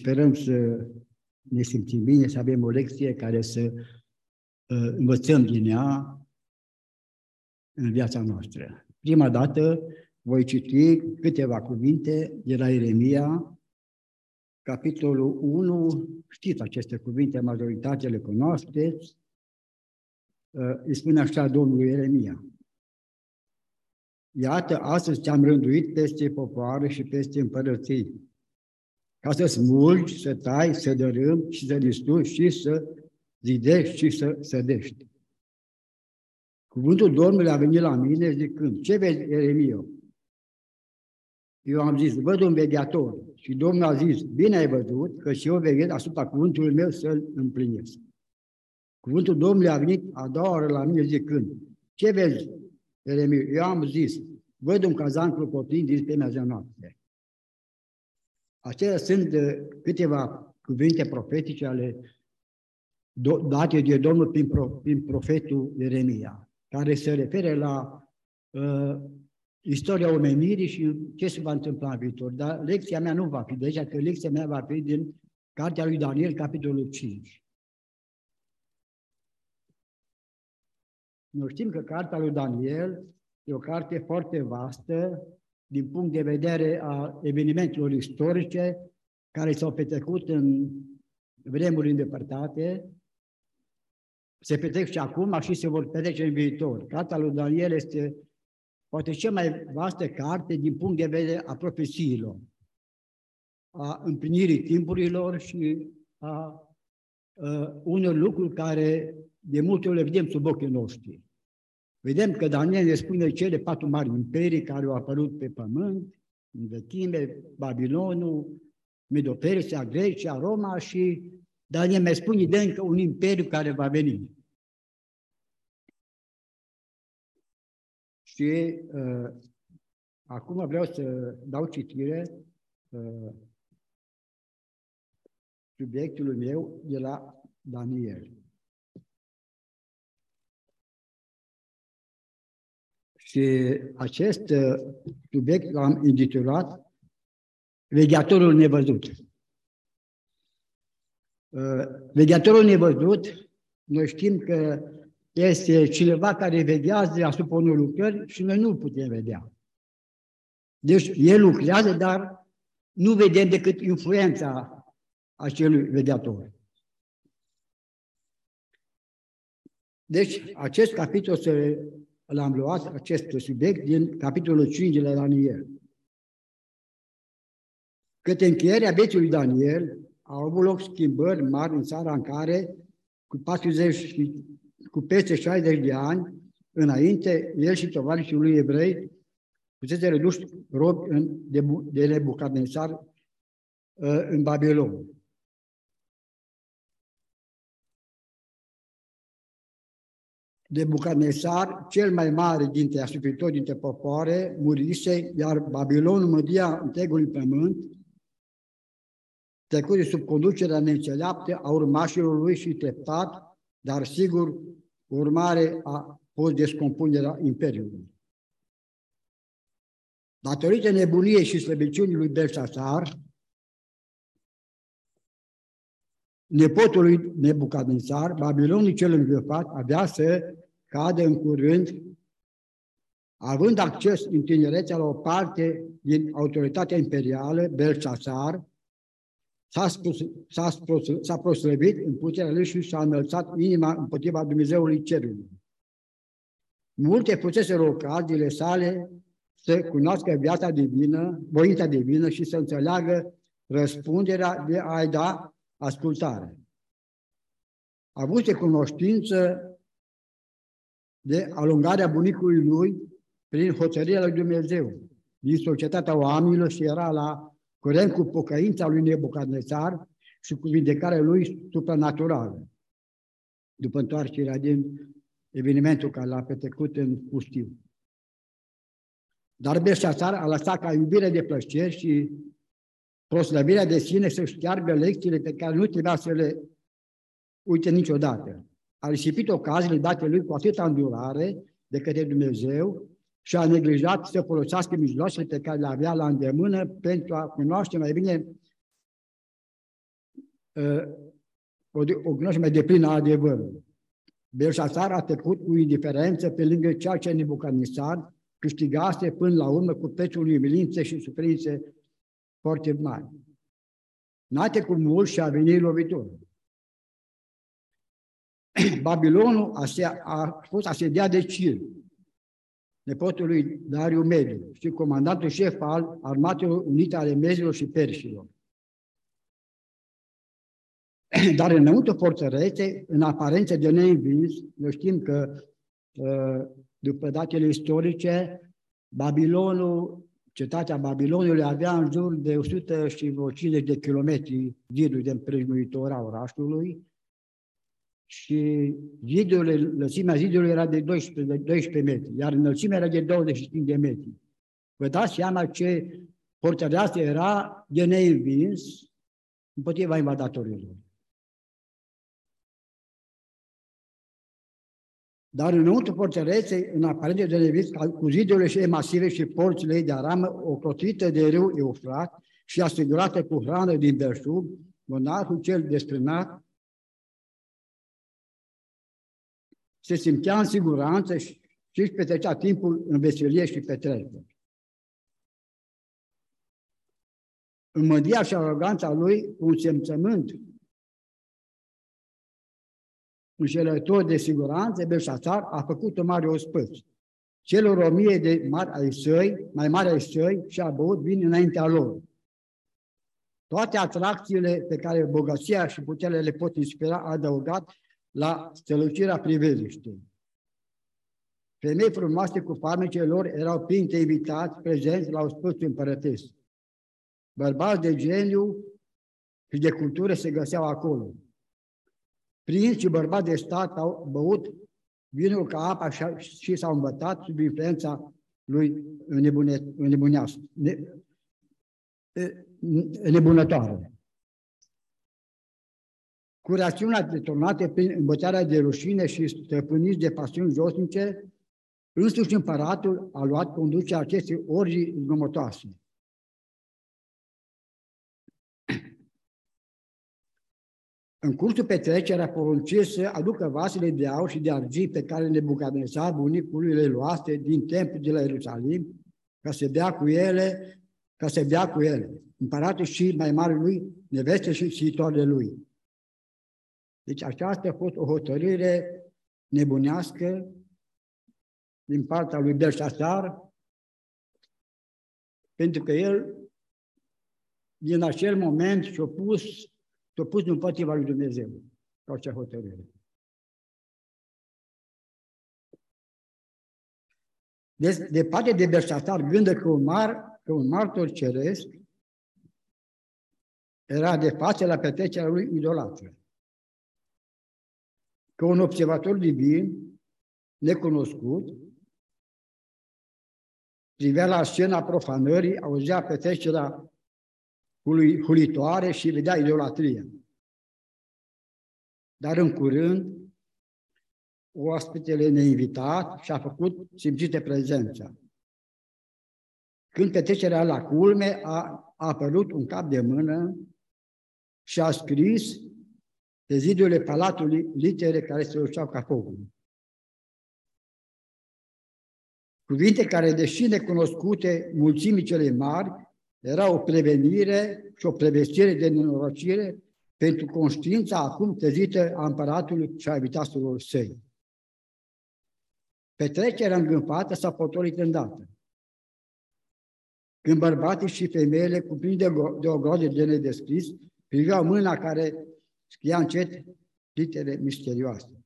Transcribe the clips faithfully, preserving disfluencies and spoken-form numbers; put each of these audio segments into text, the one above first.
Sperăm să ne simțim bine, să avem o lecție care să uh, învățăm din ea în viața noastră. Prima dată voi citi câteva cuvinte de la Ieremia, capitolul unu, știți aceste cuvinte, majoritatea le cunoașteți. Uh, îi spune așa Domnul Ieremia: iată, astăzi te-am rânduit peste popoare și peste împărății, ca să smulgi, să tai, să dărâmi și să distrugi și să zidești și să sădești. Cuvântul Domnului a venit la mine zicând: ce vezi, Ieremia? Eu am zis: văd un vegheator. Și Domnul a zis: bine ai văzut, că și eu veghez asupra cuvântului meu să-l împlinesc. Cuvântul Domnului a venit a doua oară la mine zicând: ce vezi, Ieremia? Eu am zis: văd un cazan clopotind din spemea noapte. Acestea sunt câteva cuvinte profetice ale date de Domnul prin, pro, prin profetul Ieremia, care se referă la uh, istoria omenirii și ce se va întâmpla în viitor. Dar lecția mea nu va fi de aici, că lecția mea va fi din Cartea lui Daniel, capitolul cinci. Noi știm că Cartea lui Daniel e o carte foarte vastă din punct de vedere a evenimentelor istorice care s-au petrecut în vremuri îndepărtate, se petrec și acum și se vor petrece în viitor. Cartea lui Daniel este poate cea mai vastă carte din punct de vedere a profețiilor, a împlinirii timpurilor și a, a unor lucruri care de multe ori le vedem sub ochii noștri. Vedem că Daniel ne spune cele patru mari imperii care au apărut pe pământ, în vechime, Babilonul, Medo-Persia, Grecia, Roma, și Daniel ne spune de încă un imperiu care va veni. Și uh, acum vreau să dau citire uh, subiectului meu de la Daniel. Și acest uh, subiect l-am intitulat Vegheatorul nevăzut. Uh, vegheatorul nevăzut, noi știm că este cineva care veghează asupra unor lucrări și noi nu putem vedea. Deci el lucrează, dar nu vedem decât influența acelui vegheator. Deci acest capitol se l-am luat, acest subiect, din capitolul cinci de la Daniel. Către încheierea vieții lui Daniel au avut loc schimbări mari în țara în care, cu patruzeci, cu peste șaizeci de ani înainte, el și tovarășii lui evrei fusese reduși robi de, de Nebucadnețar în Babilon. Nebucadnețar, cel mai mare dintre asupritori dintre popoare, murise, iar Babilonul mădia întregul pământ, trecut sub conducerea neînțeleaptă a urmașilor lui și treptat, dar sigur, urmare a fost descompunerea imperiului. Datorită nebuniei și slăbiciunii lui Belșațar, nepotul lui Nebucadnețar, Babilonul cel îngropat avea să cadă în curând, având acces în tinerețea la o parte din autoritatea imperială, Belșațar, s-a, spus, s-a, spus, s-a proslăvit în puterea lui și s-a înălțat inima împotriva Dumnezeului Cerului. Multe fusese ocaziile sale să cunoască viața divină, voința divină și să înțeleagă răspunderea de a-i da ascultare. A avut cunoștință de alungarea bunicului lui prin hotărârea lui Dumnezeu din societatea oamenilor și era la curent cu pocăința lui Nebucadnețar și cu vindecarea lui supranaturală, după întoarcerea din evenimentul care l-a petrecut în pustiu. Dar Belșațar a lăsat ca iubirea de plăceri și proslăvirea de sine să șteargă lecțiile pe care nu trebuia să le uite niciodată. A risipit ocaziile date lui cu atâta îndurare de către Dumnezeu și a neglijat să folosească mijloacele pe care le avea la îndemână pentru a cunoaște mai bine o, o cunoaște mai deplină a adevărului. Belșațar a trecut cu indiferență pe lângă ceea ce Nebucadnețar câștigase până la urmă cu prețul unei umilințe și suferințe foarte mari. N-a trecut mult și a venit lovitură. Babilonul a fost asediat de Cir, nepotul lui Dariu Mediu, și comandantul șef al Armatelor Unite ale Mezilor și Perșilor. Dar înăuntru fortăreței, în aparență de neînvins, noi știm că, după datele istorice, Babilonul, cetatea Babilonului avea în jur de o sută cincizeci de kilometri ziduri de împrejmuitor a orașului și zidurile, lățimea zidului era de doisprezece, de doisprezece metri, iar înălțimea era de douăzeci și cinci de metri. Vă dați seama ce fortăreață era de neînvins împotriva invadatorilor. Dar înăuntru fortăreței, în aparență de nevis, cu zidurile și masive și porțile ei de aramă, ocrotită de râu Eufrat și asigurată cu hrană din belșug, monarhul cel desprânat se simțea în siguranță și își petrecea timpul în veselie și petrecere. În mândria și aroganța lui, un simțământ înșelător de siguranță, Belșațar a făcut o mare ospăț. Celor o mie de mari ai săi, mai mari ai săi, și-a băut vin înaintea lor. Toate atracțiile pe care bogăția și puterea le pot inspira a adăugat la strălucirea priveliștei. Femei frumoase cu farmecele lor erau printre invitați prezenți la ospățul împărătesc. Bărbați de geniu și de cultură se găseau acolo. Prinți și bărbați de stat au băut vinul ca apa și s-au îmbătat sub influența lui nebunească, nebunătoare. Cu rațiunea deturnate prin îmbătarea de rușine și stăpâniți de pasiuni josnice, însuși împăratul a luat conducerea acestei orgii zgomotoase. În cursul petrecerea poruncii să aducă vasele de aur și de argint pe care Nebucadnețar, bunicul lui, le luase din templul de la Ierusalim, ca să bea cu ele, ca să bea cu ele, împăratul și mai mare lui, neveste și sitoarele lui. Deci aceasta a fost o hotărâre nebunească din partea lui Belșațar, pentru că el, din acel moment, și-a pus S-a pus împotriva lui Dumnezeu, ca acea hotărâre. Deci, de parte de Belșațar, gândă că un, mar, că un martor ceresc era de față la petrecerea lui idolatră. Că un observator divin, necunoscut, privea la scena profanării, auzea petrecerea hulitoare și vedea idolatria. Dar în curând, oaspetele neinvitat și-a făcut simțite prezența. Când petrecerea la culme, a, a apărut un cap de mână și a scris pe zidurile palatului litere care se luceau ca focul. Cuvinte care, deși necunoscute mulțimii cele mari, era o prevenire și o prevestire de nenorocire pentru conștiința acum trezită a împăratului și a invitaților săi. Petrecerea îngânfată s-a potolit îndată. Când bărbații și femeile, cuprinși de o groază de nedescris, priveau mâna care scria încet litere misterioase.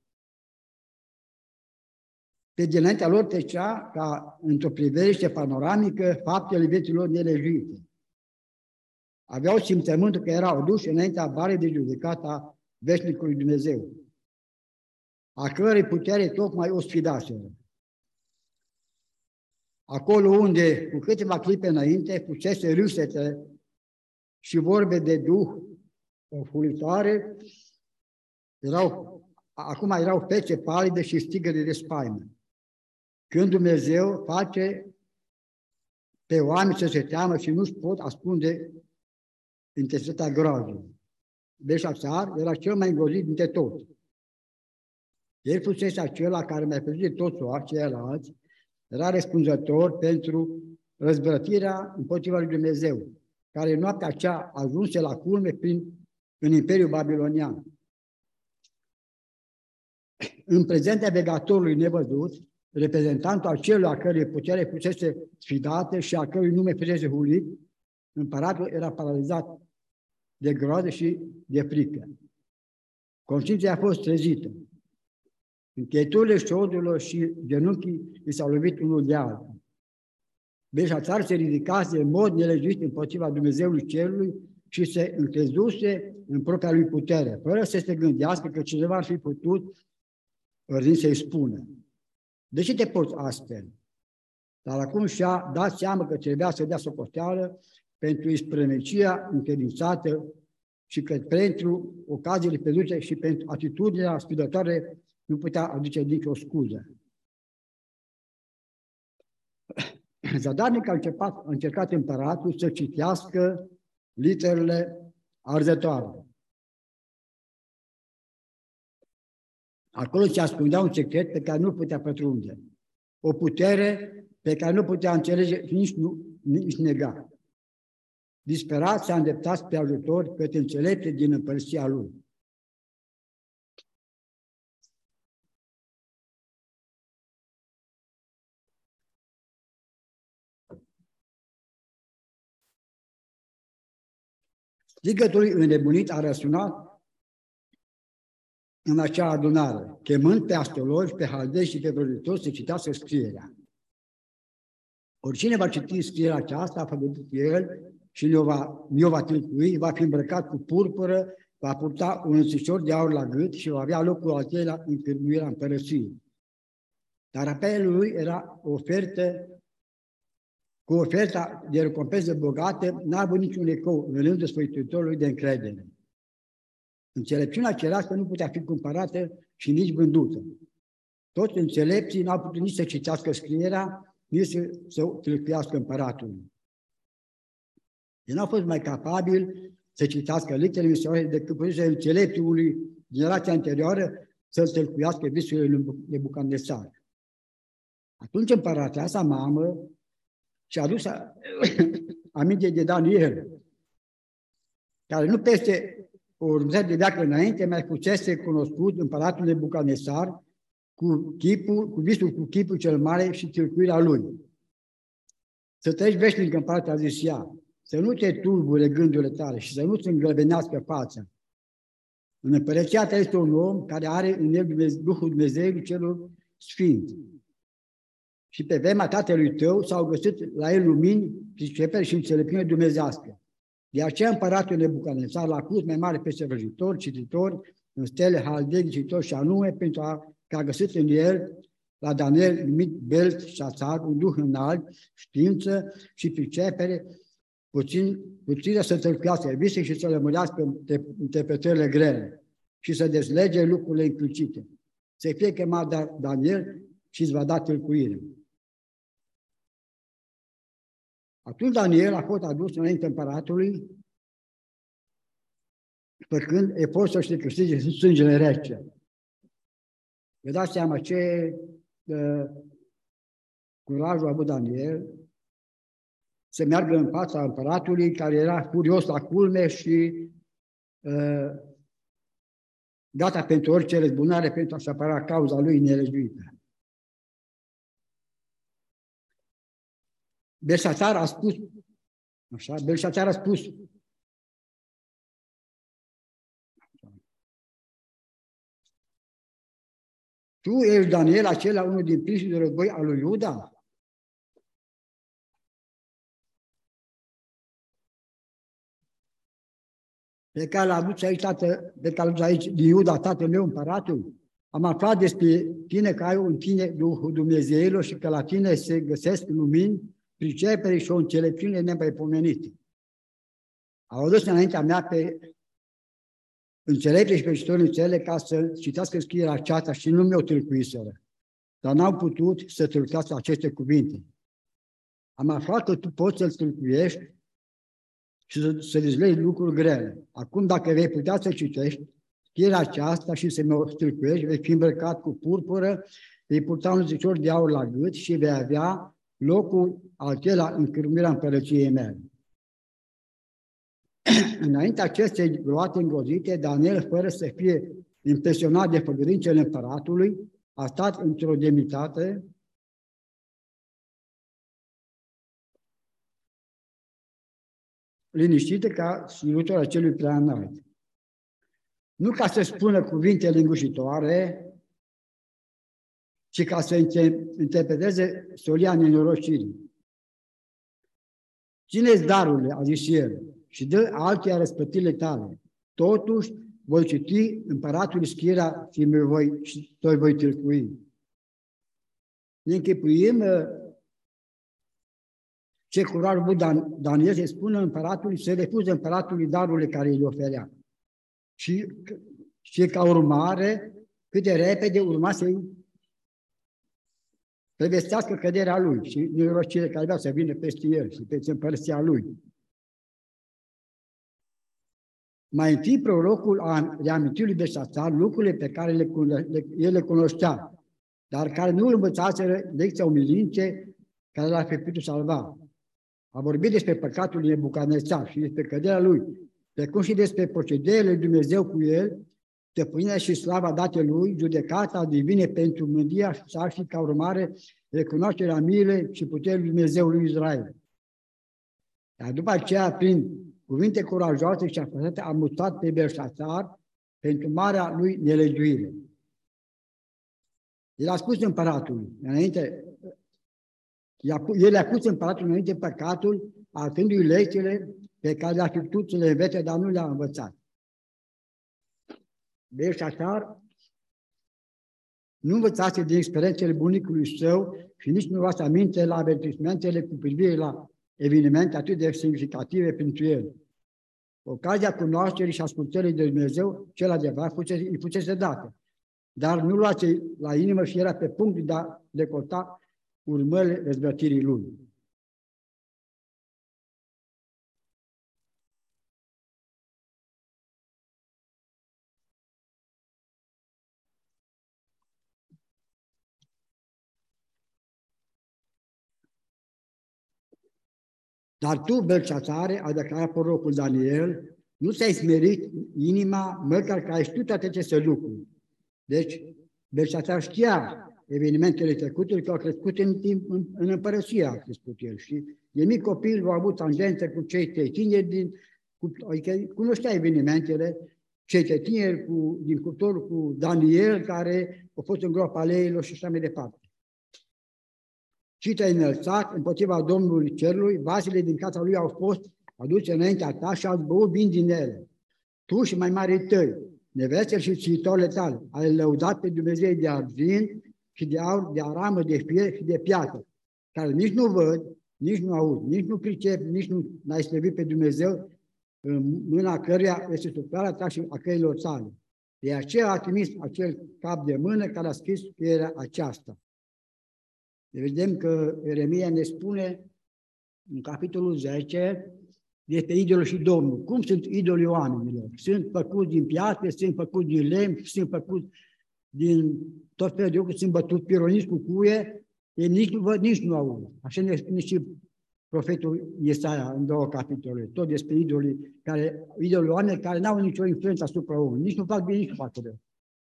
Pe dinaintea lor trecea, ca într-o priveliște panoramică, faptele vieților nelejuite. Aveau simțământul că erau aduși înaintea barei de judecata veșnicului Dumnezeu, a cărei putere tocmai o sfidaseră. Acolo unde, cu câteva clipe înainte, fusese râsete și vorbe de duh ofulitoare, erau, acum erau fețe palide și stigări de spaimă. Când Dumnezeu face pe oameni să se teamă și nu-și pot ascunde intensitatea groazului. Belșațar era cel mai îngrozit dintre toți. El fusese acela care mai presus de toți ceilalți, era răspunzător pentru răzvrătirea împotriva lui Dumnezeu, care în noaptea aceea ajunse la culme prin, în Imperiul Babilonian. În prezența vegatorului nevăzut, reprezentantul acelui a cărui putere fusese sfidată și a cărui nume fusese hulit, împăratul era paralizat de groază și de frică. Conștiința a fost trezită. Încheieturile șodurilor și genunchii i s-au lovit unul de altul. Belșațar se ridicase în mod nelejuit împotriva Dumnezeului Cerului și se încrezuse în propria lui putere, fără să se gândească că cineva ar fi putut ordini să-i spună: de ce te porți astfel? Dar acum și-a dat seama că trebuia să dea socoteală pentru isprăvnicia încredințată și că pentru ocaziile pierdute și pentru atitudinea sfidătoare nu putea aduce nicio scuză. Zadarnic a încercat, a încercat împăratul să citească literele arzătoare. Acolo se ascundea un secret pe care nu putea pătrunde, o putere pe care nu putea înțelege și nici, nu, nici nega. Disperat s-a îndreptat spre ajutor către înțelepte din împărăția lui. Strigătul înnebunit a răsunat în acea adunare, chemând pe astrologi, pe haldei și pe vrăjitori să citească scrierea. Oricine va citi scrierea aceasta, a făcut el și ne-o va, ne-o va tâlcui, va fi îmbrăcat cu purpură, va purta un înțișor de aur la gât și va avea locul al treilea în cârmuirea împărăției. Dar apelul lui era o ofertă, cu oferta de recompensă bogată, n-a avut niciun ecou în rândul sfăituitorului de încredere. Înțelepciunea cerească nu putea fi cumpărată și nici vândută. Toți înțelepții n-au putut nici să citească scrierea, nici să, să tâlcuiască împăratului. El n-a fost mai capabil să citească literele misioare decât părinții înțelepții unui generație anterioară să-l tâlcuiască visurile lui Nebucadnețar. Atunci împărateasa mamă și-a adus aminte de Daniel, care nu peste o următoare de veacă înainte mai fusese cunoscut împăratul Nebucadnețar cu chipul, cu visul cu chipul cel mare și tâlcuirea lui. Să trăiești veșnic, împărate, a zis ea, să nu te tulbure gândurile tale și să nu-ți îngrăbenească fața. În împărăția ta este un om care are în el Duhul Dumnezeului celor sfinți. Și pe vremea tatălui tău s-au găsit la el lumini, pricepere și înțelepciune dumnezească. De aceea împăratul Nebucadnețar l-a pus mai mare peste vrăjitori, cititori, în stele, haldei, cititori și anume, pentru a, că a găsit în el, la Daniel, numit Belșațar, un duh înalt, știință și pricepere, puțin, puțin să tâlcuiască vise și să lămurească interpretările grele și să dezlege lucrurile încrucite. Să fie chemat Daniel și îți va da tâlcuire. Atunci Daniel a fost adus înainte împăratului, făcând efortul să-și câștige sângele rece. Vă dați seama ce uh, curajul a avut Daniel să meargă în fața împăratului, care era furios la culme și uh, gata pentru orice răzbunare pentru a-și apăra cauza lui nelegiuită. Belșațar a spus, așa, Belșațar a spus, tu ești Daniel, acela unul din prinșii de război al lui Iuda? Pe care l-a adus aici, tată, pe care l-a adus aici din Iuda, tatăl meu, împăratul? Am aflat despre tine că ai în tine Duhul Dumnezeilor și că la tine se găsesc lumini, pricepere și o înțelepciune nemaipomenită. Au adus înaintea mea pe înțelepte și pe cititori înțele ca să citească scrierea aceasta și nu mi-o tâlcuiseră, dar n-au putut să tâlcuiască aceste cuvinte. Am aflat că tu poți să-l tâlcuiești și să, să dezlegi lucruri grele. Acum, dacă vei putea să citești scrierea aceasta și să mi-o stâlcuiești, vei fi îmbrăcat cu purpură, vei purta un zicior de aur la gât și vei avea locul acela în cârmuirea împărăției mele. Înainte acestei gloate îngrozite, Daniel, fără să fie impresionat de făgăduințele împăratului, a stat într-o demnitate liniștită ca slujitorul acelui prea înalt. Nu ca să spună cuvinte lingușitoare, ci ca să interpreteze solia nenorocirii. Ține-ți darurile, a zis el, și dă altuia răspătirile tale. Totuși, voi citi împăratului scrierea și mă voi, și toi voi tâlcui. Ne închipuim ce curaj avut Dan, Daniel să spună împăratului, să refuze împăratului darurile care îi oferea. Și, și ca urmare, cât de repede urma să-i prevestească căderea lui și nenorocirile care avea să vină peste el și peste împărăția lui. Mai întâi, prorocul a reamintit lui Belșațar lucrurile pe care le, le, el le cunoștea, dar care nu îl învățaseră lecția umilinței care l-a fi putut salva. A vorbit despre păcatul lui Nebucadnețar și despre căderea lui, precum și despre procedeele lui Dumnezeu cu el, stăpânirea și slava date lui, judecata divine pentru mândia sa și, ca urmare, recunoașterea milei și puterii lui Dumnezeu lui Israel. Dar după aceea, prin cuvinte curajoase și apăsate, a mutat pe Belșațar pentru marea lui nelegiuire. El a spus împăratului, înainte, el a pus împăratului înainte păcatul, arătându-i lecțiile pe care le-a fi putut să le învețe, dar nu le-a învățat. Belșațar nu învățase din experiențele bunicului său și nici nu luase aminte la avertismentele cu privire la evenimente atât de semnificative pentru el. Ocazia cunoașterii și ascultării de Dumnezeu, cel adevărat, fusese, îi fusese dată, dar nu luase la inimă și era pe punct de a decota urmările răzvrătirii lui. Dar tu, Belșațare, a declarat prorocul Daniel, nu ți-ai smerit inima, măcar că ai știut toate aceste lucruri. Deci, Belșațar știa evenimentele trecute, că au crescut în timp, în, în împărăția a crescut el. Și de mic copil au avut tangență cu cei trei tineri, din, cu, adică cunoștea evenimentele, cei trei tineri cu, din cuptorul cu Daniel, care au fost în groapa leilor și așa mai departe. Și te-ai înălțat împotriva Domnului Cerului, vasele din casa lui au fost aduse înaintea ta și ați băut vin din ele. Tu și mai mari tăi, nevestele și țitorile tale, ai lăudat pe Dumnezeu de argint și de aur, de aramă, de fier și de piatră, care nici nu văd, nici nu aud, nici nu pricep, nici nu n-ai slăvit pe Dumnezeu, în mâna căruia este suflarea ta și a căilor tale. De aceea a trimis acel cap de mână care a scris scrierea aceasta. Vedem că Ieremia ne spune în capitolul zece despre idolul și Domnul. Cum sunt idolii oamenilor? Sunt făcuți din piatră, sunt făcuți din lemn, sunt făcuți din tot felul de lucruri, sunt bătuți, pironiți cu cuie, ei nici nu văd, nici nu aud. Așa ne spune și profetul Iesaia în două capitole, tot despre idolii, care, idolii oameni care n-au nicio influență asupra omului, nici nu fac bine, nici nu fac rău.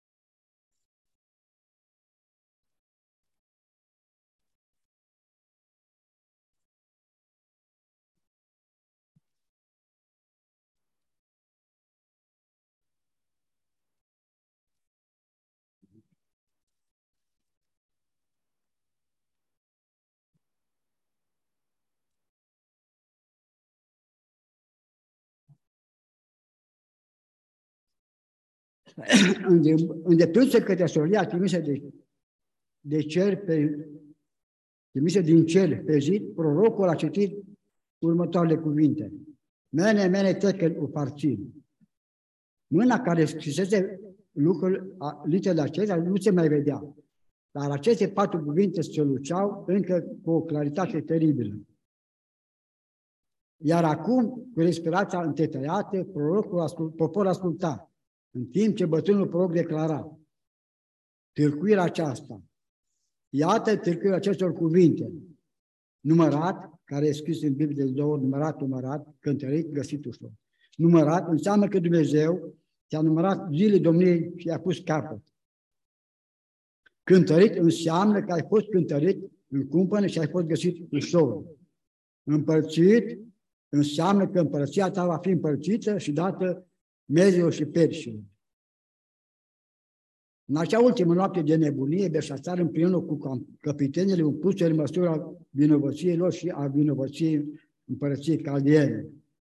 Îndeplinse către solia trimisă de, de cer pe, trimisă din cer pe zi, prorocul a citit următoarele cuvinte. Mene, mene, tekel uparțin. Mâna care scrisese lucrul, literele acestea nu se mai vedea. Dar aceste patru cuvinte se luceau încă cu o claritate teribilă. Iar acum, cu respirația întetăiată, prorocul ascult, poporul asculta, în timp ce bătrânul proroc declara târcuirea aceasta. Iată târcuirea acestor cuvinte. Numărat, care e scris în Biblie de două ori, numărat, numărat, cântărit, găsit ușor. Numărat înseamnă că Dumnezeu ți-a numărat zilele domniei și i-a pus capăt. Cântărit înseamnă că ai fost cântărit în cumpănă și ai fost găsit ușor. Împărțit înseamnă că împărăția ta va fi împărțită și dată mezilor și perșilor. În acea ultimă noapte de nebunie, Belșațar, împreună cu căpitenele, împuseră măsura vinovăției lor și a vinovăției împărăției caldeene.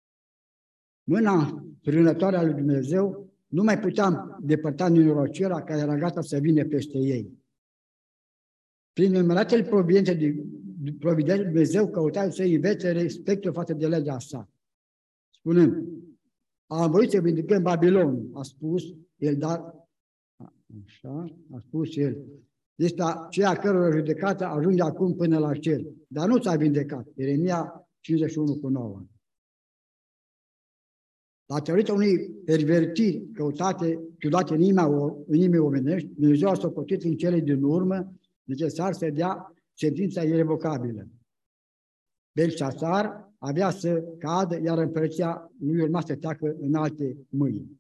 Mâna frânătoare a lui Dumnezeu nu mai puteam depărta nenorocirea care era gata să vină peste ei. Prin numeratele providențe de providență, Dumnezeu căuta să învețe respectul față de legea sa. Spunând, am voit să vindicăm Babilon, a spus el, dar așa, a spus el. Este aceea cărora judecată ajunge acum până la cer. Dar nu s-a vindecat. Ieremia cincizeci și unu cu nouă. Datorită unei pervertiri căutate, ciudate în inima, în inima omenești, Dumnezeu a socotit în cele din urmă necesar să dea sentința irrevocabilă. Belșațar avea să cadă, iar împărăția lui urma să treacă în alte mâini.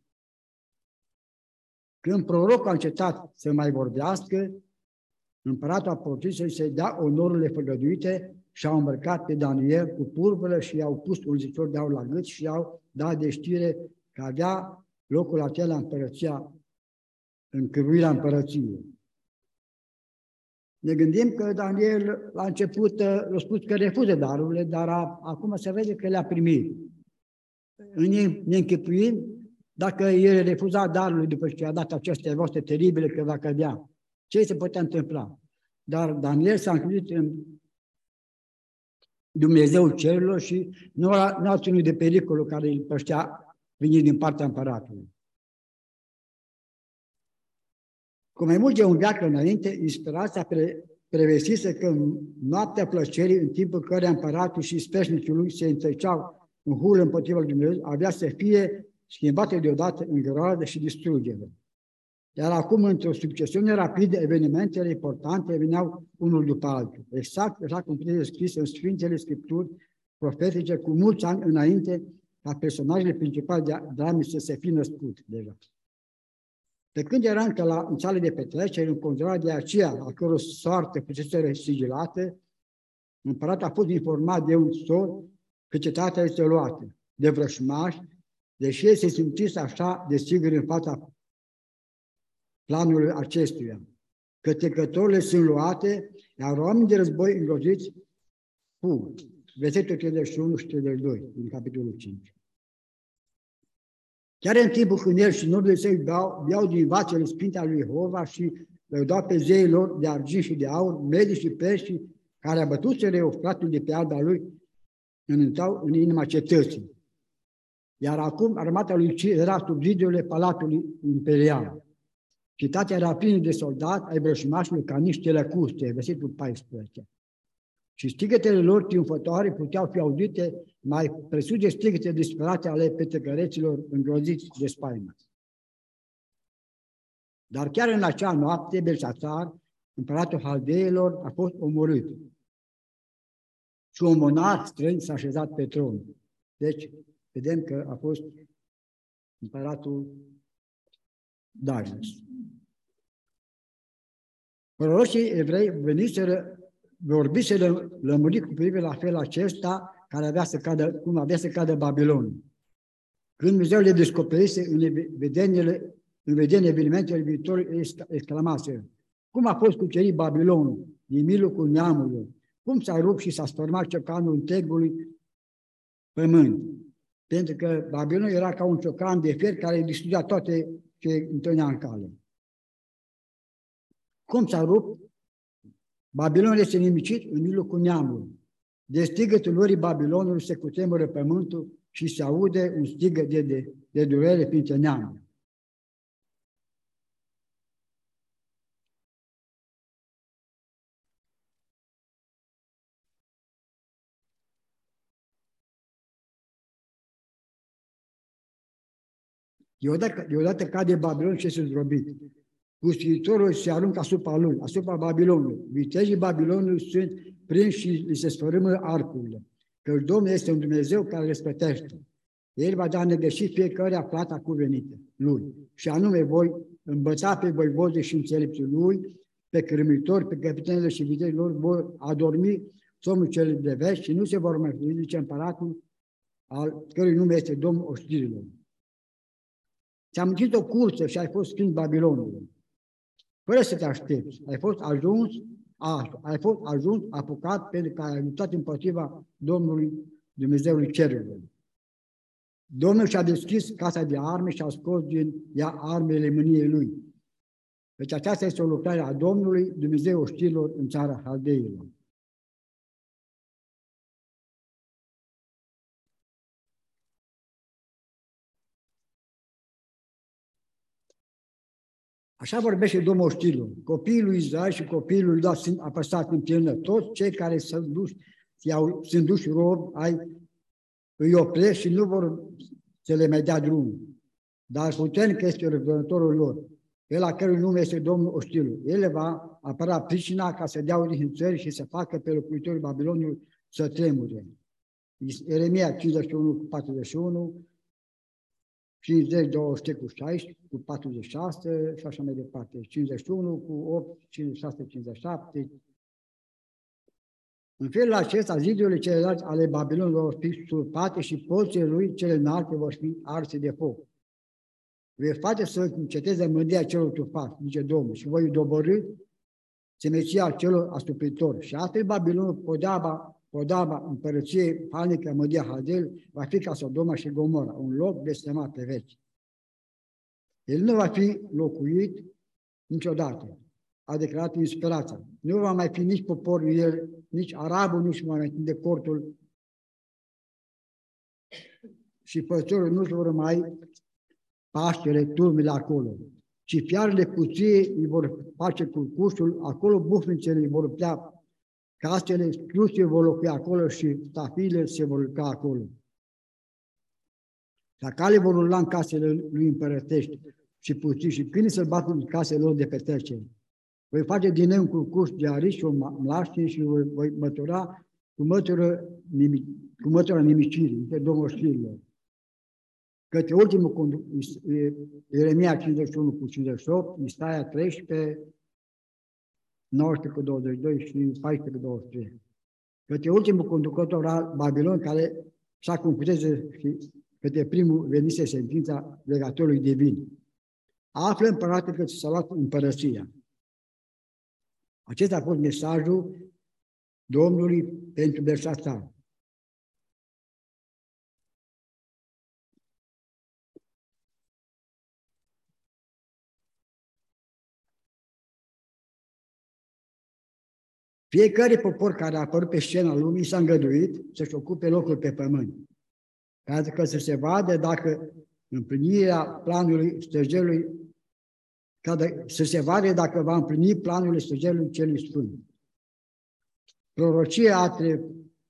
Când prorocul a încetat să mai vorbească, împăratul a porunit să-i dea onorurile făgăduite și au îmbrăcat pe Daniel cu purpură și i-au pus un zitor de aur la gât și i-au dat de știre că avea locul acela împărăția, în cârmuirea împărăției. Ne gândim că Daniel la început a spus că refuză darurile, dar a, acum se vede că le-a primit. Ne închipuim dacă el refuza darurile după ce a dat aceste voastre teribile că va cădea. Ce se putea întâmpla? Dar Daniel s-a încredit în Dumnezeul cerurilor și nu a, nu a ținut de pericolul care îl păștea venit din partea împăratului. Cu mai mult de un veac înainte, inspirația pre, prevesise că în noaptea plăcerii, în timpul căreia împăratul și speșnicii lui se înțăceau în hulă împotriva lui Dumnezeu, avea să fie schimbate deodată în groază și distrugere. Iar acum, într-o succesiune rapidă, evenimentele importante veneau unul după altul. Exact așa cum trebuie scris în Sfintele Scripturi profetice cu mulți ani înainte ca personajele principale de drame să se fi născut deja. Pe când era încă la, în sală de petrecere, înconjurat de aceea, a căror soartă fusese sigilată, împăratul a fost informat de un sor că cetatea este luată, de vrășmași, deși el se simțise așa de sigur în fața planului acestuia, că trecătorile sunt luate, iar oamenii de război îngroziți fug. Versetul treizeci și unu și treizeci și doi, din capitolul cinci. Chiar în timpul când el și nobilii săi beau, beau din vațele sfinte ale lui Jehova și le dau pe zeii lor de argint și de aur, medii și perși, care abătuseră Eufratul de pe alba lui, înălțau în inima cetății. Iar acum armata lui Cir era sub zidurile palatului imperial. Cetatea era plină de soldați ai vrășmașilor ca niște lăcuste, versetul paisprezece. Și strigătele lor triumfătoare puteau fi auzite mai presus de strigăte disperate ale petrecăreților îngroziți de spaimă. Dar chiar în acea noapte, Belșațar, împăratul Haldeilor, a fost omorât. Și un monarh străin s-a așezat pe tron. Deci, vedem că a fost împăratul Darius. Prorocii evrei veniseră, vorbiseră lămurit cu privire la felul acesta care avea să cadă, cum avea să cadă Babilon. Când Dumnezeu le descoperise în vedeniile, în vedenie evenimentele viitoare, exclamase: cum a fost cucerit Babilonul din mijlocul neamurilor? Cum s-a rupt și s-a sfărmat ciocanul întregului pământ? Pentru că Babilon era ca un ciocan de fier care distrugea toate ce întâlnea în cale. Cum s-a rupt? Babilon este nimicit în mijlocul neamului. De strigătul lorii Babilonului se cutremură pământul și se aude un strigăt de, de, de durere printre neamuri. Deodată, deodată cade Babilon și este zdrobit. Pustitorul se aruncă asupra lui, asupra Babilonului. Vitejii Babilonului sunt prinși și li se sfărâmă arcurile. Că Domnul este un Dumnezeu care răsplătește. El va da negășit fiecare plata cuvenită lui. Și anume voi îmbăta pe voivoze și înțelepții lui, pe cârmitori, pe capitanele și vitejii lor, vor adormi somnul cel de vest și nu se vor mai ridice împăratul al cărui nume este Domnul oștirilor. Ți-am închis o cursă și ai fost scris Babilonului. Fără să te aștepți, ai fost ajuns, a, ai fost ajuns apucat pentru că ai luptat împotriva Domnului Dumnezeului Cerurilor. Domnul și-a deschis casa de arme și a scos din ea armele mâniei lui. Deci aceasta este o lucrare a Domnului Dumnezeu oștirilor în țara Haldeilor. Așa vorbește Domnul oștirilor. Copiii lui Israel și copiii lui Iuda sunt apăsați în plină. Toți cei care sunt duși, sunt duși robi, ai, îi opresc și nu vor să le mai dea drumul. Dar puternic este răzbunătorul lor, el a cărui nume este Domnul oștirilor. El le va apăra pricina ca să dea odihnă în țări și să facă pe locuitorii Babilonului să tremure. Ieremia cincizeci și unu cu patruzeci și unu, cincizeci, douăzeci cu șaisprezece, cu patruzeci și șase și așa mai departe. cincizeci și unu cu opt, cincizeci și șase, cincizeci și șapte. În felul acesta, zidurile celelalte ale Babilonului vor fi surpate și porțile lui cele înalte vor fi arse de foc. Vei face să înceteze mândria celor tufați, zice Domnul, și voi doborî semeția celor astupitori. Și astfel Babilonul, podaba, podaba împărăției panică, mândria Hadel, va fi ca Sodoma și Gomora, un loc blestemat pe veci. El nu va fi locuit niciodată, a declarat inspirația. Nu va mai fi nici poporul el, nici arabul, nici va mai întinde cortul și păstorul nu vor mai paștele, turmele acolo, ci fiarele cuției îi vor face culcușul, acolo bufnițele îi vor putea casele, struțele vor locui acolo și stafile se vor urca acolo. Sacale vor urla în casele lui împărătești și puții și câinii să-l bată în casele lor de petrecere. Voi face din nou un culcuș de arici și o mlaștine și voi, voi mătura cu mătura, nimic, cu mătura nimicirii, pe Domnul oștirilor. Către ultimul, Ieremia cincizeci și unu cu cincizeci și opt, Isaia treisprezece, nouăsprezece cu douăzeci și doi și paisprezece cu douăzeci și trei. Către ultimul conducător al Babilon, care s-a confuzeze și către primul venise sentința legatorului divin. Află împăratul că ți s-a luat împărăția. Acesta a fost mesajul Domnului pentru Belșațar. Fiecare popor care a apărut pe scena lumii s-a îngăduit să-și ocupe locul pe pământ, ca că să se vadă dacă împlinirea planului stăgelui, ca de, să se vadă dacă va împlini planul stăgelui celui sfânt. Prorocia a, tre...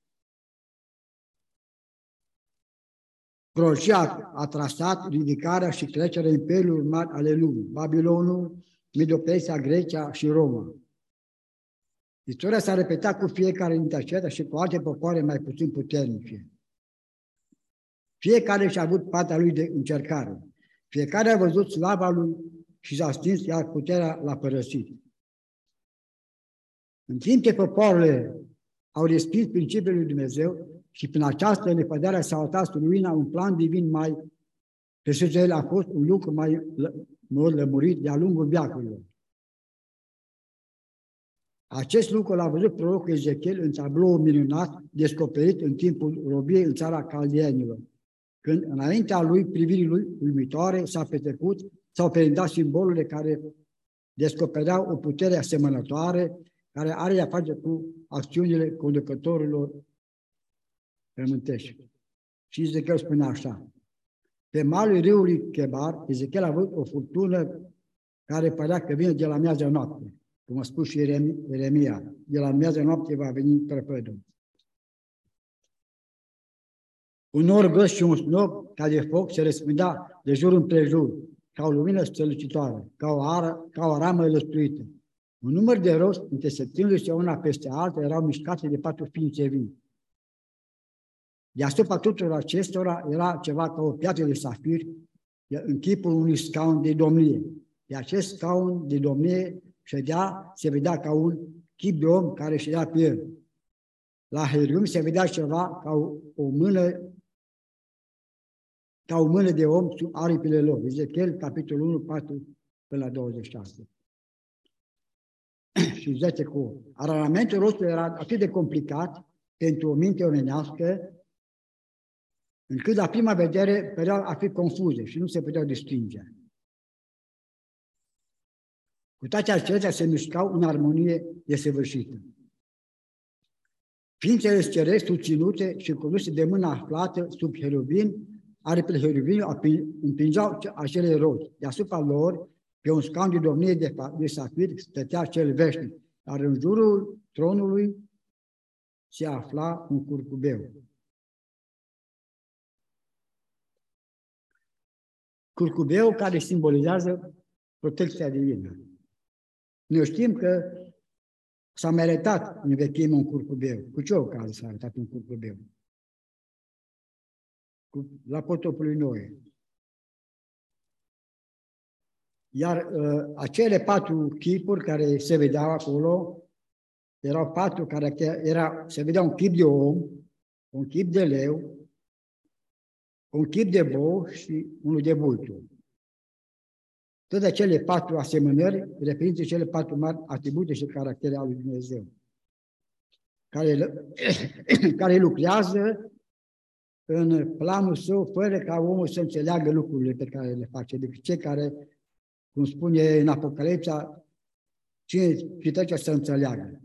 Prorocia a trasat ridicarea și trecerea imperiului mari ale lumii, Babilonul, Medo-Persia, Grecia și Roma. Istoria s-a repetat cu fiecare dintre acestea și cu alte popoare mai puțin puternice. Fiecare și-a avut partea lui de încercare. Fiecare a văzut slava lui și s-a stins, iar puterea l-a părăsit. În timp ce popoarele au respins principiul lui Dumnezeu și prin această lepădare s-a atras ruina, un plan divin mai presus el a fost un lucru mai lămurit de-a lungul veacurilor. Acest lucru l-a văzut prorocul Ezechiel în tabloul minunat descoperit în timpul robiei în țara Caldeenilor, când înaintea lui, privirii lui uimitoare, s-a petrecut, s-au perindat simbolurile care descopereau o putere asemănătoare, care are de-a face cu acțiunile conducătorilor pământești. Și Ezechiel spune așa: pe malul râului Chebar, Ezechiel a văzut o furtună care părea că vine de la miază noapte. Cum a spus și Ieremia, de la miază noapte va veni prăpădul. Un nor gros și un snop ca de foc se răspândea de jur împrejur, ca o lumină strălucitoare, ca o, ară, ca o ramă lăstruită. Un număr de roți, înțesățându-se una peste alta, erau mișcate de patru ființe vii. Deasupra tuturor acestora era ceva ca o piatră de safir, în chipul unui scaun de domnie. De acest scaun de domnie ședea, se vedea ca un chip de om care ședea pe el. La Herium se vedea ceva ca o, o mână, ca o mână de om sub aripile lor. Ezechiel, capitolul unu, patru până la douăzeci și șase. Și zece cu aranamentul rostului era atât de complicat pentru o minte omenească, încât la prima vedere păreau a fi confuze și nu se puteau distinge. Cu toate acestea se mișcau în armonie desăvârșită. Ființele cerești susținute și conduse de mâna aflată sub heruvin, aripile heruvinului împingeau acele roți. Deasupra lor, pe un scaun de domnie de, de safir, stătea cel veșnic, iar în jurul tronului se afla un curcubeu. Curcubeu care simbolizează protecția divină. Noi știm că s-a mai arătat în vechime un curcubeu. Cu ce ocazie s-a arătat un curcubeu? Cu, la potopul lui Noe. Iar uh, acele patru chipuri care se vedeau acolo, erau patru caractere, era, se vedea un chip de om, un chip de leu, un chip de bou și unul de vultur. Toate cele patru asemănări reprezintă cele patru mari atribute și caractere ale lui Dumnezeu, care, care lucrează în planul său fără ca omul să înțeleagă lucrurile pe care le face, decât cei care, cum spune în Apocalipsa, cine citește să înțeleagă.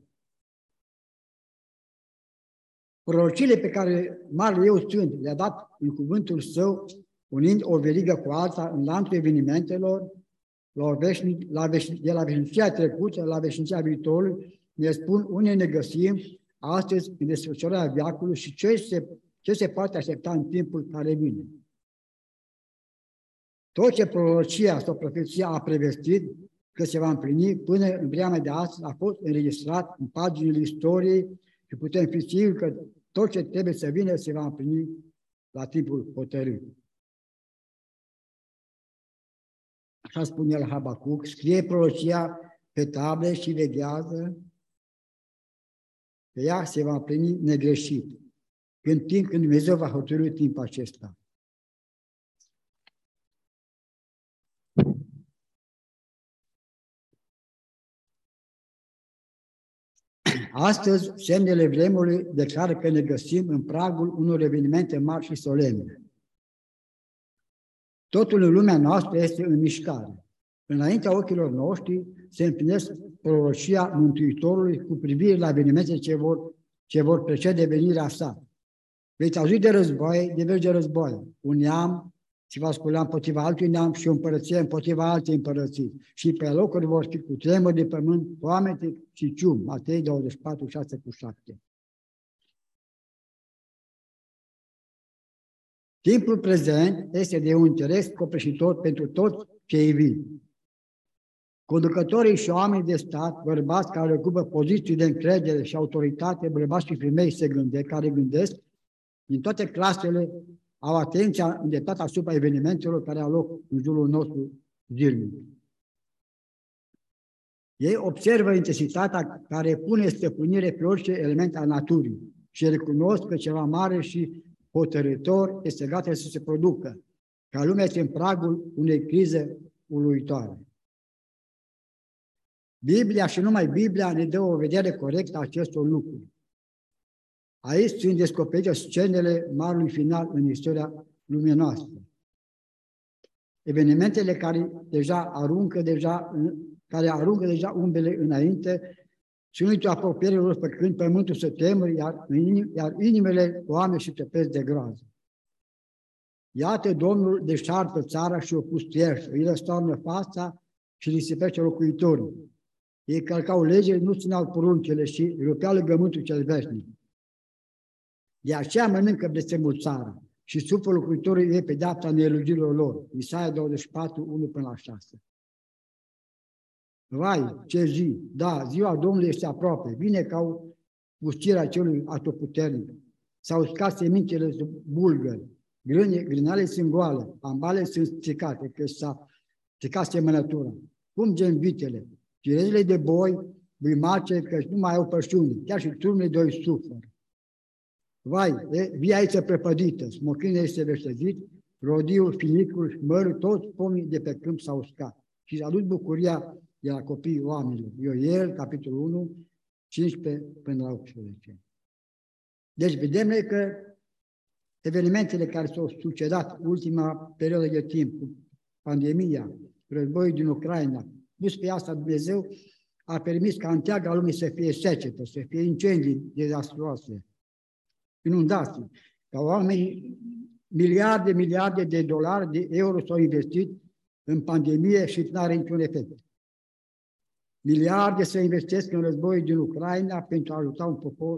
Prorocile pe care Marele Eu Sfânt le-a dat în cuvântul său, unind o verigă cu alta în lanțul evenimentelor, la veșnic, la veșnic, de la veșnicia trecută la veșnicia viitorului, ne spun unde ne găsim astăzi în desfășurarea veacului și ce se, ce se poate aștepta în timpul care vine. Tot ce prorocia sau profeția a prevestit că se va împlini până în vremea de astăzi a fost înregistrat în paginile istoriei și putem fi siguri că tot ce trebuie să vină se va împlini la timpul hotărât. Așa spune el Habacuc, scrie prorocia pe table și veghează, că ea se va împlini negreșit, când, timp, când Dumnezeu va hotărâi timpul acesta. Astăzi, semnele vremurii declară că ne găsim în pragul unor evenimente mari și solemne. Totul în lumea noastră este în mișcare. Înaintea ochilor noștri se împlinesc prorocia Mântuitorului cu privire la evenimente ce vor, ce vor precede venirea sa. Veți auzi de războaie, de veci de războaie. Un neam se va scula împotriva altui neam și o împărăție împotriva altei împărății. Și pe locuri vor fi cu tremur de pământ, foamete și cium. Matei douăzeci și patru, șase cu șapte. Timpul prezent este de un interes copleșitor pentru toți cei vii. Conducătorii și oamenii de stat, bărbați care ocupă poziții de încredere și autoritate, bărbați și femei se gândesc, care gândesc, din toate clasele, au atenția îndreptată asupra evenimentelor care au loc în jurul nostru zilnic. Ei observă intensitatea care pune stăpânire pe orice element al naturii și recunosc că ceva mare și hotărâtor este gata să se producă, ca lumea este în pragul unei crize uluitoare. Biblia și numai Biblia ne dă o vedere corectă a acestor lucruri. Aici sunt descoperite scenele marului final în istoria lumii noastre. Evenimentele care deja aruncă deja, care aruncă deja umbele înainte și nu-i apropierea lor făcând pământul să temă, iar, iar inimile oameni și tăpesc de groază. Iată, Domnul deșartă țara și o pustuiește, îi răstoarnă fața și risipește locuitorii. Ei călcau legile, nu țineau poruncile și rupeau legământul cel veșnic. De aceea mănâncă blestemul țara. și suflul locuitorului e pedeapsa nelugirilor lor. Isaia douăzeci și patru, unu până la șase. Vai, ce zi! Da, ziua Domnului este aproape. Vine ca o pustirea celui atotputernic. S-au uscat semințele sub bulgări. Grânale sunt goale, ambale sunt stricate, că s-a stricat semănătura. Cum gen vitele, cirezele de boi, buimace, că nu mai au pășuni, chiar și turmele de oi sufăr. Vai, e, via este prăpădită, smochinul este veștăzit, rodiul, finicul, mărul, toți pomii de pe câmp s-au uscat. Și s-a dus bucuria de la copiii oamenilor. Ioel, capitolul unu, cincisprezece până la optsprezece. Deci vedem că evenimentele care s-au succedat ultima perioadă de timp, cu pandemia, războiul din Ucraina, plus pe asta Dumnezeu a permis ca întreaga lume să fie secetă, să fie incendii dezastruoase, inundații, ca oamenii, miliarde, miliarde de dolari, de euro s-au investit în pandemie și nu are niciun efect. Miliarde se investesc în războiul din Ucraina pentru a ajuta un popor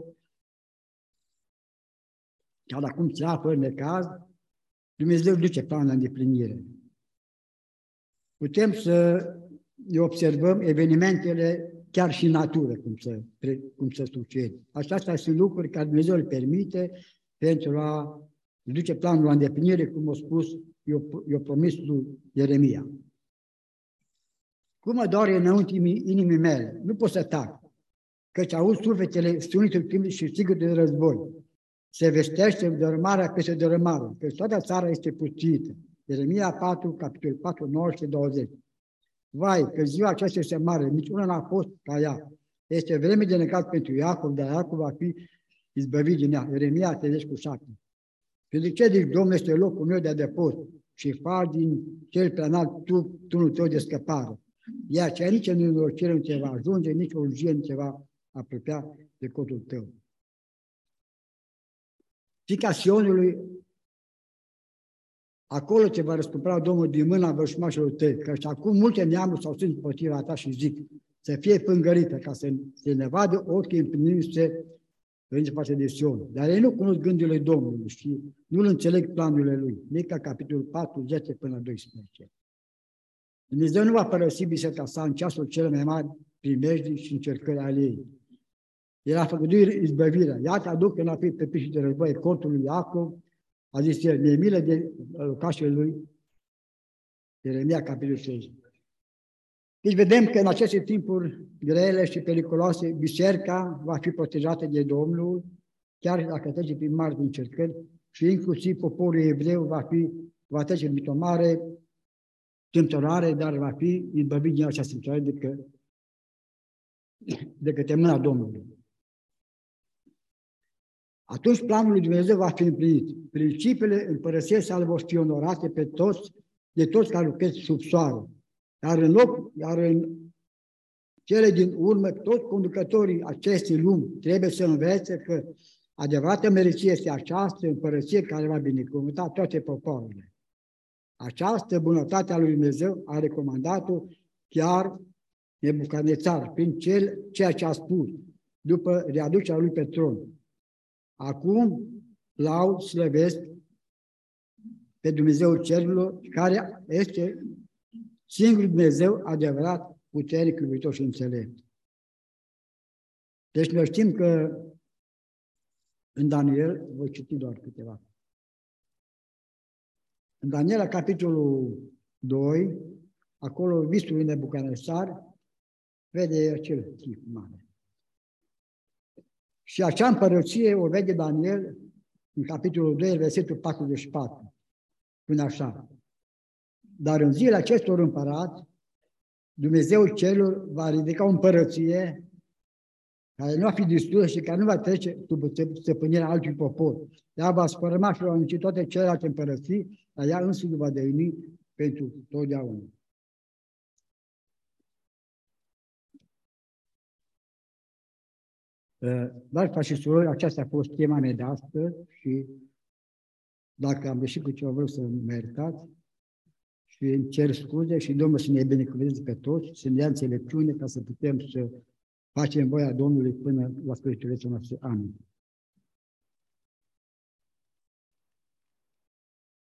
chiar acum se află în necaz, Dumnezeu duce planul la îndeplinire. Putem să ne observăm evenimentele chiar și în natură, cum să, cum să succede. Acestea sunt lucruri care Dumnezeu le permite pentru a duce planul la îndeplinire, cum a spus, i-a promis lui Ieremia. Cum mă doare înăuntru inimii mele, nu pot să tac, căci aud sufletele sunetul câmpului și sigur de război. Se vestește dărâmarea peste dărâmare, că toată țara este pustită. Ieremia patru, capitolul patru, nouăsprezece douăzeci. Vai, că ziua aceasta este mare, niciuna n-a fost ca ea. Este vreme de necat pentru Iacov, dar Iacov va fi izbăvit din ea. Ieremia treizeci cu șapte. Și de ce zic, Domnul este locul meu de adăpost și faci din cel prea înalt tu, tunul tău de scăpare. De aceea nici în nenorocire nu te va ajunge, nici o urgie nu te va apropia de cotul tău. Fica Sionului, acolo te va răscumpăra Domnul din mâna vrășmașilor tăi, că și acum multe neamuri s-au strâns împotriva ta și zic, să fie pângărită, ca să se ne vadă ochii împlinindu-se în față de Sion. Dar ei nu cunosc gândurile Domnului și nu-L înțeleg planurile Lui. Mica, capitolul patru, zece până la doisprezece. Dumnezeu nu va părăsi biserica sa în ceasul cel mai mari primejdii și încercări ale ei. El a făgăduit izbăvirea. Iată, aduc înapoi pe pișii de război cortul lui Iacov, a zis el, mi-e milă de locașele lui, Ieremia, capitolul șase. Deci vedem că în aceste timpuri grele și periculoase, biserica va fi protejată de Domnul, chiar dacă trece prin mari încercări, și inclusiv poporul evreu va, fi, va trece într-o mare temporare, dar va fi izbăvit din această temporare de, că, de către mâna Domnului. Atunci planul lui Dumnezeu va fi împlinit. Principiile împărăției sale vor fi onorate pe toți, de toți care lucrez sub soare. Iar în loc, iar în cele din urmă, toți conducătorii acestei lumi trebuie să învețe că adevărata meriție este această împărăție care va binecuvânta toate popoarele. Această bunătate a lui Dumnezeu a recomandat-o chiar Nebucadnețar, prin cel, ceea ce a spus, după readucerea lui pe tron. Acum laud, slăvesc pe Dumnezeul cerurilor, care este singurul Dumnezeu adevărat, puternic, iubitor și înțelept. Deci noi știm că în Daniel, voi citi doar câteva. În Daniel, capitolul doi, acolo visul lui Nebucadnețar, vede acel chip mare. Și acea împărăție o vede Daniel în capitolul doi, versetul patruzeci și patru. Până așa. Dar în zilele acestor împărați, Dumnezeul celor va ridica o împărăție care nu va fi distrusă și care nu va trece sub stăpânirea altui popor. Ea va spărma și va înunci toate celelalte împărății, dar ea însuși va deveni pentru totdeauna. Dar, frați și surori, aceasta a fost tema mea de astăzi și dacă am ieșit cu ceva, vreau să mă iertați și îmi cer scuze și Domnul să ne binecuvânteze pe toți, să ne dea înțelepciune ca să putem să facem voia Domnului până la sfârșitul vieții noastre. Amin.